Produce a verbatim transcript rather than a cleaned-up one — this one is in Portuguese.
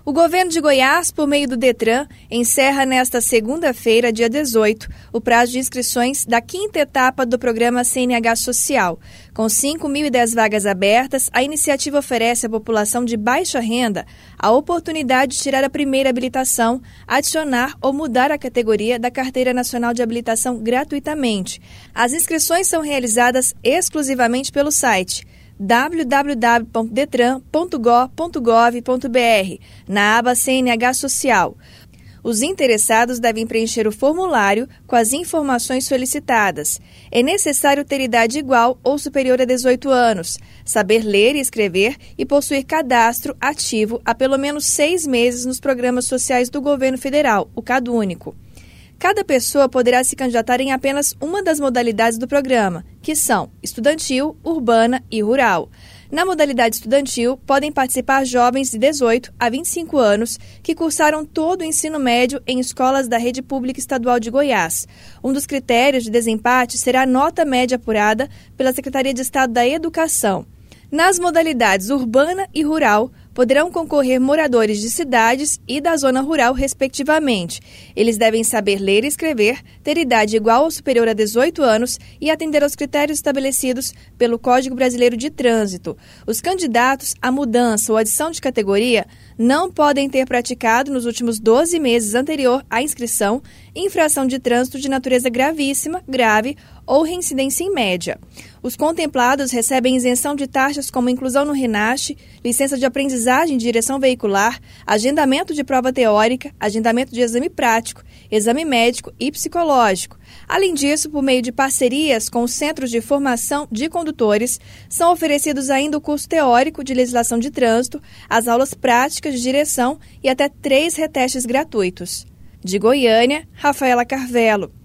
O governo de Goiás, por meio do Detran, encerra nesta segunda-feira, dia dezoito, o prazo de inscrições da quinta etapa do programa C N H Social. Com cinco mil e dez vagas abertas, a iniciativa oferece à população de baixa renda a oportunidade de tirar a primeira habilitação, adicionar ou mudar a categoria da Carteira Nacional de Habilitação gratuitamente. As inscrições são realizadas exclusivamente pelo site w w w ponto detran ponto go ponto gov ponto b r, na aba C N H Social. Os interessados devem preencher o formulário com as informações solicitadas. É necessário ter idade igual ou superior a dezoito anos, saber ler e escrever e possuir cadastro ativo há pelo menos seis meses nos programas sociais do governo federal, o CadÚnico. Cada pessoa poderá se candidatar em apenas uma das modalidades do programa, que são estudantil, urbana e rural. Na modalidade estudantil, podem participar jovens de dezoito a vinte e cinco anos que cursaram todo o ensino médio em escolas da Rede Pública Estadual de Goiás. Um dos critérios de desempate será a nota média apurada pela Secretaria de Estado da Educação. Nas modalidades urbana e rural, poderão concorrer moradores de cidades e da zona rural, respectivamente. Eles devem saber ler e escrever, ter idade igual ou superior a dezoito anos e atender aos critérios estabelecidos pelo Código Brasileiro de Trânsito. Os candidatos à mudança ou adição de categoria não podem ter praticado, nos últimos doze meses anterior à inscrição, infração de trânsito de natureza gravíssima, grave ou reincidência em média. Os contemplados recebem isenção de taxas como inclusão no RENASSE, licença de aprendizagem de direção veicular, agendamento de prova teórica, agendamento de exame prático, exame médico e psicológico. Além disso, por meio de parcerias com os centros de formação de condutores, são oferecidos ainda o curso teórico de legislação de trânsito, as aulas práticas de direção e até três retestes gratuitos. De Goiânia, Rafaela Carvelo.